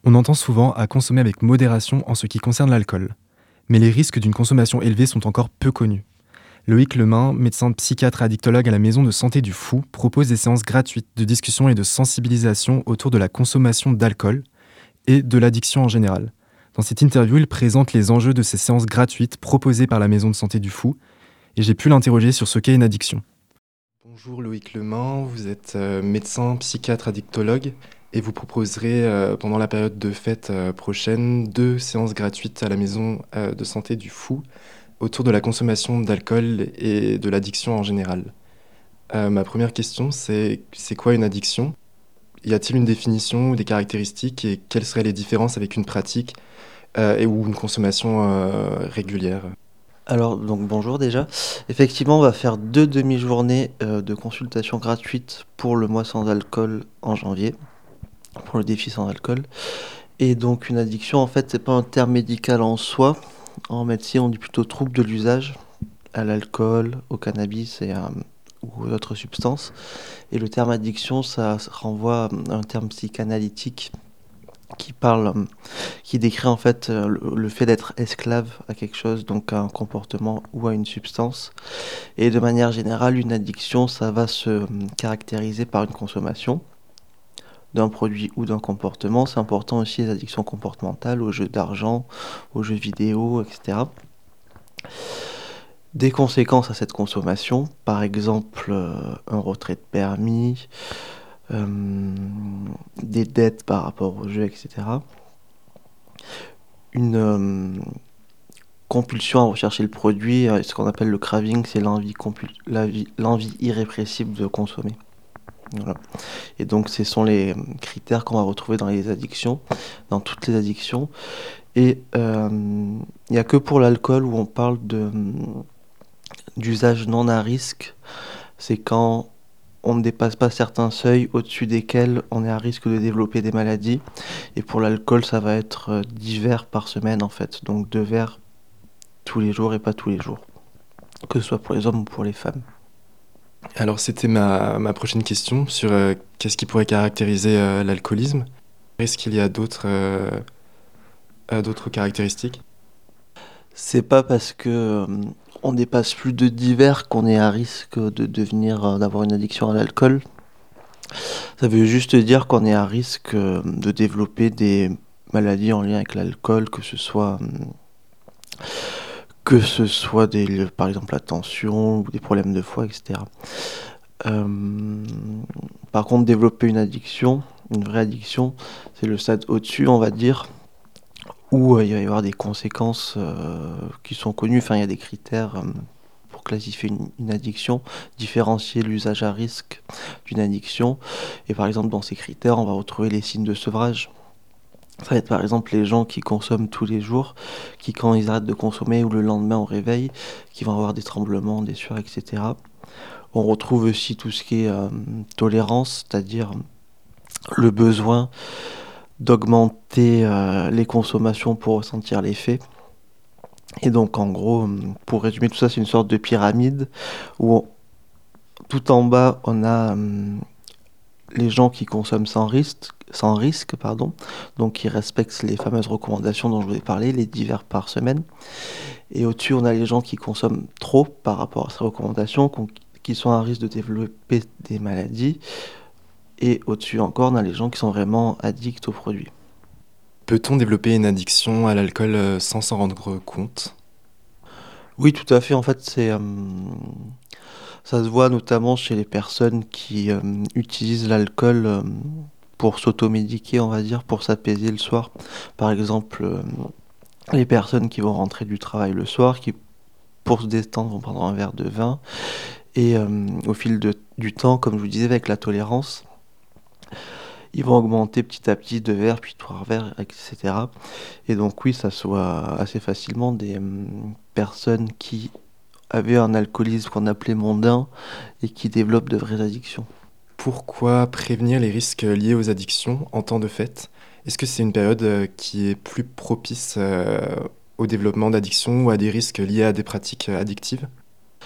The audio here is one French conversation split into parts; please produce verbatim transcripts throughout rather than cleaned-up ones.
On entend souvent à consommer avec modération en ce qui concerne l'alcool. Mais les risques d'une consommation élevée sont encore peu connus. Loïc Lemain, médecin psychiatre et addictologue à la Maison de Santé du Fou, propose des séances gratuites de discussion et de sensibilisation autour de la consommation d'alcool et de l'addiction en général. Dans cette interview, il présente les enjeux de ces séances gratuites proposées par la Maison de Santé du Fou, et j'ai pu l'interroger sur ce qu'est une addiction. Bonjour Loïc Lemain, vous êtes euh, médecin psychiatre addictologue et vous proposerez euh, pendant la période de fête euh, prochaine deux séances gratuites à la Maison euh, de Santé du Fou autour de la consommation d'alcool et de l'addiction en général. Euh, ma première question, c'est c'est quoi une addiction? Y a-t-il une définition ou des caractéristiques et quelles seraient les différences avec une pratique euh, et ou une consommation euh, régulière? Alors, donc bonjour déjà. Effectivement, on va faire deux demi-journées euh, de consultation gratuite pour le mois sans alcool en janvier, pour le défi sans alcool. Et donc, une addiction, en fait, c'est pas un terme médical en soi. En médecine, on dit plutôt trouble de l'usage à l'alcool, au cannabis et à, ou aux autres substances. Et le terme addiction, ça renvoie à un terme psychanalytique qui parle, euh, qui décrit en fait euh, le, le fait d'être esclave à quelque chose, donc à un comportement ou à une substance. Et de manière générale, une addiction, ça va se euh, caractériser par une consommation d'un produit ou d'un comportement. C'est important aussi les addictions comportementales, aux jeux d'argent, aux jeux vidéo, et cetera. Des conséquences à cette consommation, par exemple euh, un retrait de permis, euh, des dettes par rapport aux jeux, et cetera. Une euh, compulsion à rechercher le produit, euh, ce qu'on appelle le craving, c'est l'envie, compul- l'envie, l'envie irrépressible de consommer. Voilà. Et donc, ce sont les critères qu'on va retrouver dans les addictions, dans toutes les addictions. Et euh, il n'y a que pour l'alcool où on parle de, d'usage non à risque. C'est quand on ne dépasse pas certains seuils au-dessus desquels on est à risque de développer des maladies. Et pour l'alcool, ça va être euh, dix verres par semaine en fait. Donc deux verres tous les jours et pas tous les jours. Que ce soit pour les hommes ou pour les femmes. Alors c'était ma, ma prochaine question sur euh, qu'est-ce qui pourrait caractériser euh, l'alcoolisme. Est-ce qu'il y a d'autres euh, euh, d'autres caractéristiques? C'est pas parce que euh, on dépasse plus de dix verres qu'on est à risque de devenir euh, d'avoir une addiction à l'alcool. Ça veut juste dire qu'on est à risque euh, de développer des maladies en lien avec l'alcool, que ce soit euh, que ce soit des, par exemple la tension ou des problèmes de foie, et cetera. Euh, par contre, développer une addiction, une vraie addiction, c'est le stade au-dessus, on va dire, où euh, il va y avoir des conséquences euh, qui sont connues. Enfin, il y a des critères euh, pour classifier une, une addiction, différencier l'usage à risque d'une addiction. Et par exemple, dans ces critères, on va retrouver les signes de sevrage. Ça va être par exemple les gens qui consomment tous les jours, qui quand ils arrêtent de consommer ou le lendemain au réveil, qui vont avoir des tremblements, des sueurs, et cetera. On retrouve aussi tout ce qui est euh, tolérance, c'est-à-dire le besoin d'augmenter euh, les consommations pour ressentir l'effet. Et donc en gros, pour résumer tout ça, c'est une sorte de pyramide où on- tout en bas, on a hum, les gens qui consomment sans risque, sans risque, pardon, donc qui respectent les fameuses recommandations dont je vous ai parlé, les dix verres par semaine. Et au-dessus, on a les gens qui consomment trop par rapport à ces recommandations, qu'on- qui sont à risque de développer des maladies. Et au-dessus encore, on a les gens qui sont vraiment addicts aux produits. Peut-on développer une addiction à l'alcool euh, sans s'en rendre compte? Oui, tout à fait. En fait, c'est, euh, ça se voit notamment chez les personnes qui euh, utilisent l'alcool euh, pour s'automédiquer, on va dire, pour s'apaiser le soir. Par exemple, euh, les personnes qui vont rentrer du travail le soir, qui pour se détendre vont prendre un verre de vin. Et euh, au fil de- du temps, comme je vous disais, avec la tolérance, ils vont augmenter petit à petit deux verres, puis trois verres, et cetera. Et donc oui, ça se voit assez facilement des euh, personnes qui avaient un alcoolisme qu'on appelait mondain et qui développent de vraies addictions. Pourquoi prévenir les risques liés aux addictions en temps de fête? Est-ce que c'est une période euh, qui est plus propice euh, au développement d'addictions ou à des risques liés à des pratiques euh, addictives?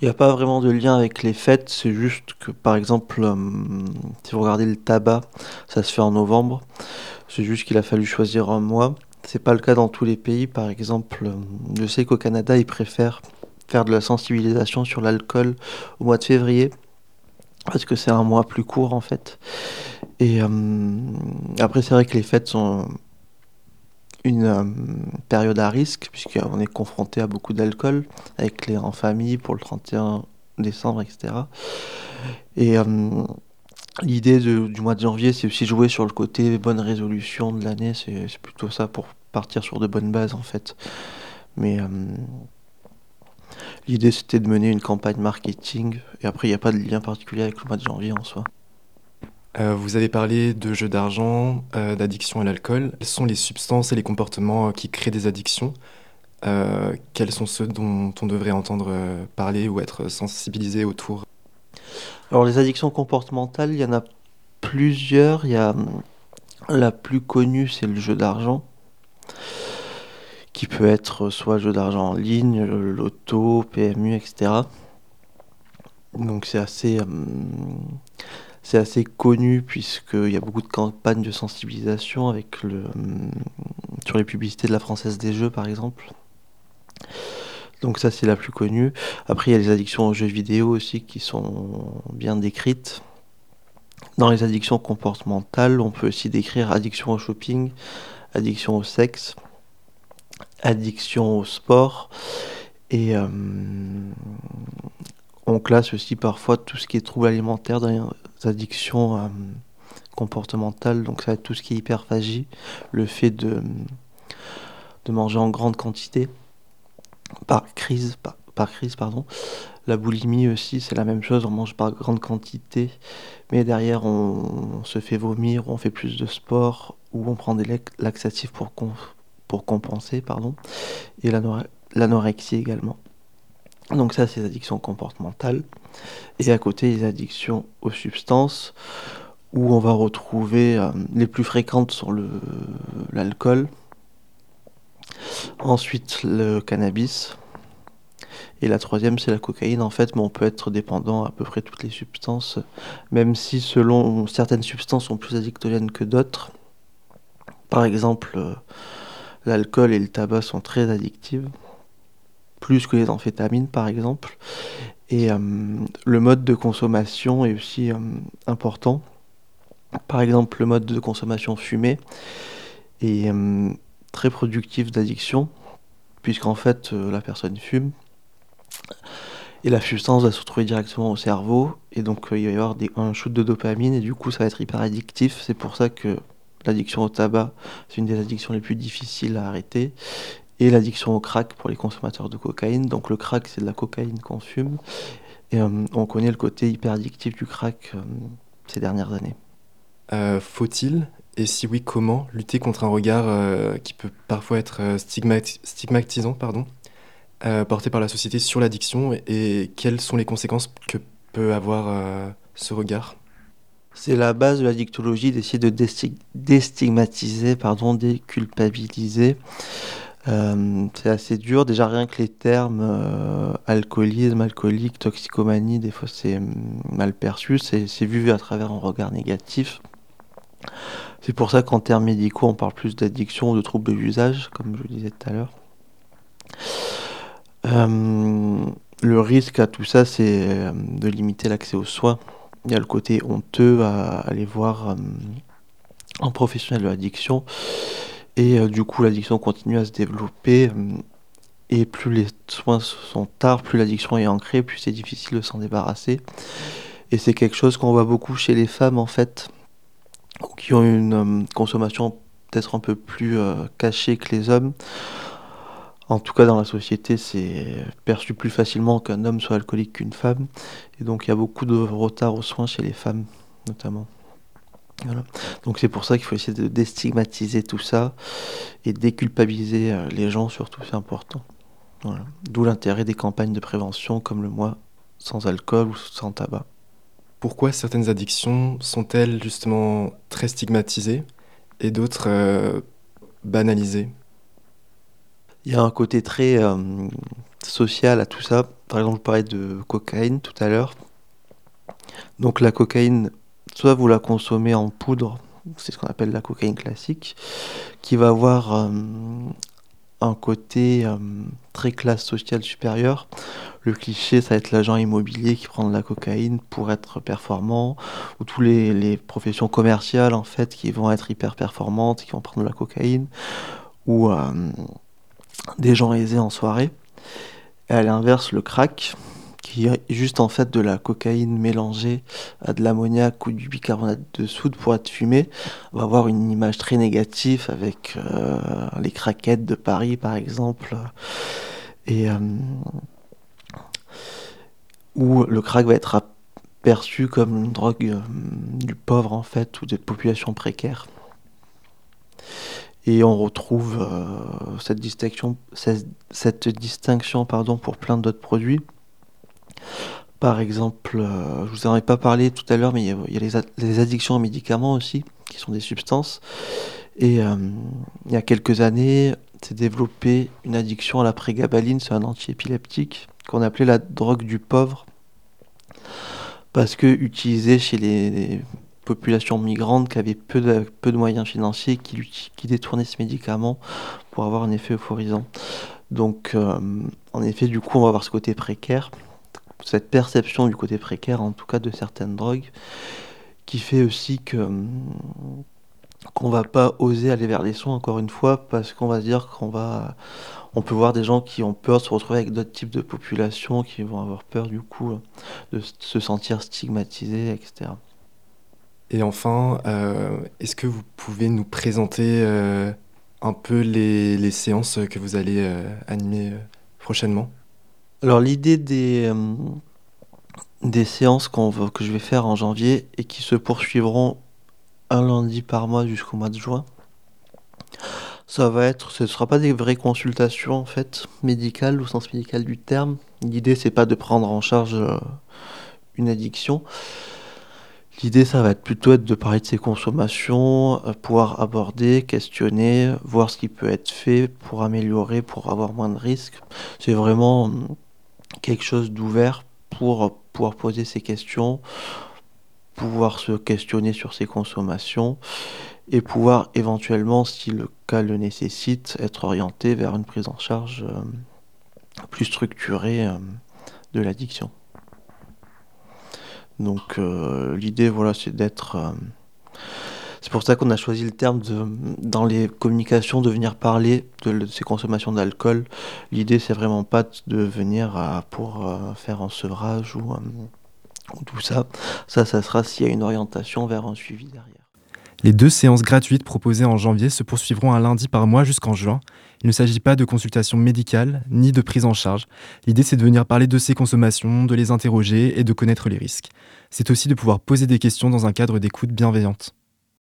Il n'y a pas vraiment de lien avec les fêtes, c'est juste que par exemple, euh, si vous regardez le tabac, ça se fait en novembre. C'est juste qu'il a fallu choisir un mois. C'est pas le cas dans tous les pays. Par exemple, euh, je sais qu'au Canada, ils préfèrent faire de la sensibilisation sur l'alcool au mois de février, parce que c'est un mois plus court en fait. Et euh, après, c'est vrai que les fêtes sont une euh, période à risque, puisqu'on est confronté à beaucoup d'alcool, avec les en famille pour le trente et un décembre, et cetera. Et euh, l'idée de- du mois de janvier, c'est aussi jouer sur le côté bonne résolution de l'année, c'est c'est plutôt ça pour partir sur de bonnes bases en fait. Mais euh, l'idée c'était de mener une campagne marketing, et après il n'y a pas de lien particulier avec le mois de janvier en soi. Euh, vous avez parlé de jeux d'argent, euh, d'addiction à l'alcool. Quelles sont les substances et les comportements euh, qui créent des addictions? Euh, quels sont ceux dont on devrait entendre euh, parler ou être sensibilisé autour? Alors les addictions comportementales, il y en a plusieurs. Il y a hum, la plus connue, c'est le jeu d'argent, qui peut être soit jeu d'argent en ligne, le loto, P M U, et cetera. Donc c'est assez, hum, c'est assez connu puisqu'il y a beaucoup de campagnes de sensibilisation avec le, hum, sur les publicités de la Française des Jeux par exemple. Donc ça c'est la plus connue. Après il y a les addictions aux jeux vidéo aussi qui sont bien décrites. Dans les addictions comportementales, on peut aussi décrire addiction au shopping, addiction au sexe, addiction au sport. Et euh, on classe aussi parfois tout ce qui est troubles alimentaires dans les addictions euh, comportementales. Donc ça va être tout ce qui est hyperphagie, le fait de, de manger en grande quantité, par crise, par, par crise, pardon. La boulimie aussi, c'est la même chose, on mange par grande quantité, mais derrière on, on se fait vomir, on fait plus de sport, ou on prend des lac- laxatifs pour, com- pour compenser, pardon, et l'anore- l'anorexie également. Donc ça, c'est les addictions comportementales. Et à côté, les addictions aux substances, où on va retrouver euh, les plus fréquentes sont le, l'alcool, ensuite le cannabis, et la troisième, c'est la cocaïne, en fait, mais on peut être dépendant à peu près toutes les substances, même si selon certaines substances sont plus addictogènes que d'autres. Par exemple, euh, l'alcool et le tabac sont très addictifs, plus que les amphétamines, par exemple. Et euh, le mode de consommation est aussi euh, important. Par exemple, le mode de consommation fumé est euh, très productif d'addiction, puisqu'en fait, euh, la personne fume, et la substance va se retrouver directement au cerveau, et donc euh, il va y avoir des, un shoot de dopamine, et du coup ça va être hyper addictif. C'est pour ça que l'addiction au tabac, c'est une des addictions les plus difficiles à arrêter, et l'addiction au crack pour les consommateurs de cocaïne. Donc le crack, c'est de la cocaïne qu'on fume, et euh, on connaît le côté hyper addictif du crack euh, ces dernières années. Euh, faut-il, et si oui, comment, lutter contre un regard euh, qui peut parfois être euh, stigmati- stigmatisant, pardon, euh, porté par la société sur l'addiction, et, et quelles sont les conséquences que peut avoir euh, ce regard? C'est la base de la dictologie d'essayer de desti- déstigmatiser, pardon, déculpabiliser. Euh, c'est assez dur. Déjà, rien que les termes euh, alcoolisme, alcoolique, toxicomanie, des fois c'est hum, mal perçu, c'est c'est vu à travers un regard négatif. C'est pour ça qu'en termes médicaux, on parle plus d'addiction ou de troubles de l'usage, comme je le disais tout à l'heure. Euh, le risque à tout ça, c'est euh, de limiter l'accès aux soins. Il y a le côté honteux à aller voir euh, un professionnel de l'addiction. Et euh, du coup, l'addiction continue à se développer. euh, Et plus les soins sont tard, plus l'addiction est ancrée, plus c'est difficile de s'en débarrasser. Et c'est quelque chose qu'on voit beaucoup chez les femmes, en fait, qui ont une euh, consommation peut-être un peu plus euh, cachée que les hommes. En tout cas, dans la société, c'est perçu plus facilement qu'un homme soit alcoolique qu'une femme. Et donc, il y a beaucoup de retard aux soins chez les femmes, notamment. Voilà. Donc, c'est pour ça qu'il faut essayer de déstigmatiser tout ça et déculpabiliser euh, les gens, surtout, c'est important. Voilà. D'où l'intérêt des campagnes de prévention comme le mois sans alcool ou sans tabac. Pourquoi certaines addictions sont-elles justement très stigmatisées et d'autres euh, banalisées? Il y a un côté très euh, social à tout ça. par exemple, je parlais de cocaïne tout à l'heure. Donc la cocaïne, soit vous la consommez en poudre, c'est ce qu'on appelle la cocaïne classique, qui va avoir euh, un côté euh, très classe sociale supérieure. Le cliché, ça va être l'agent immobilier qui prend de la cocaïne pour être performant, ou tous les, les professions commerciales en fait qui vont être hyper performantes, qui vont prendre de la cocaïne, ou euh, des gens aisés en soirée. Et à l'inverse, le crack, qui est juste en fait de la cocaïne mélangée à de l'ammoniac ou du bicarbonate de soude pour être fumé, va avoir une image très négative avec euh, les craquettes de Paris par exemple, et euh, où le crack va être perçu comme une drogue euh, du pauvre en fait, ou des populations précaires. Et on retrouve euh, cette distinction, cette, cette distinction pardon, pour plein d'autres produits. Par exemple, euh, je vous en ai pas parlé tout à l'heure, mais il y a, il y a les, a- les addictions aux médicaments aussi, qui sont des substances. Et euh, il y a quelques années, s'est développé une addiction à la prégabaline, c'est un antiépileptique, qu'on appelait la drogue du pauvre, parce que utilisée chez les, les populations migrantes qui avaient peu de, peu de moyens financiers, qui, l'uti- qui détournaient ce médicament pour avoir un effet euphorisant. Donc, euh, en effet, du coup, on va avoir ce côté précaire, cette perception du côté précaire, en tout cas de certaines drogues, qui fait aussi que hum, qu'on va pas oser aller vers les soins encore une fois, parce qu'on va se dire qu'on va, on peut voir des gens qui ont peur de se retrouver avec d'autres types de populations, qui vont avoir peur du coup de s- se sentir stigmatisés, et cetera. Et enfin, euh, est-ce que vous pouvez nous présenter euh, un peu les, les séances que vous allez euh, animer euh, prochainement? Alors l'idée des hum, des séances qu'on va- que je vais faire en janvier et qui se poursuivront un lundi par mois jusqu'au mois de juin. Ça va être, ce ne sera pas des vraies consultations en fait, médicales au sens médical du terme. L'idée c'est pas de prendre en charge euh, une addiction. L'idée ça va être plutôt être de parler de ses consommations, euh, pouvoir aborder, questionner, voir ce qui peut être fait pour améliorer, pour avoir moins de risques. C'est vraiment hum, quelque chose d'ouvert pour euh, pouvoir poser ses questions, pouvoir se questionner sur ses consommations et pouvoir éventuellement, si le cas le nécessite, être orienté vers une prise en charge euh, plus structurée euh, de l'addiction. Donc euh, l'idée, voilà, c'est d'être... euh, c'est pour ça qu'on a choisi le terme de, dans les communications, de venir parler de, de ces consommations d'alcool. L'idée, c'est vraiment pas de venir à- pour euh, faire un sevrage ou, euh, ou tout ça. Ça, ça sera s'il y a une orientation vers un suivi derrière. Les deux séances gratuites proposées en janvier se poursuivront un lundi par mois jusqu'en juin. Il ne s'agit pas de consultation médicale ni de prise en charge. L'idée, c'est de venir parler de ces consommations, de les interroger et de connaître les risques. C'est aussi de pouvoir poser des questions dans un cadre d'écoute bienveillante.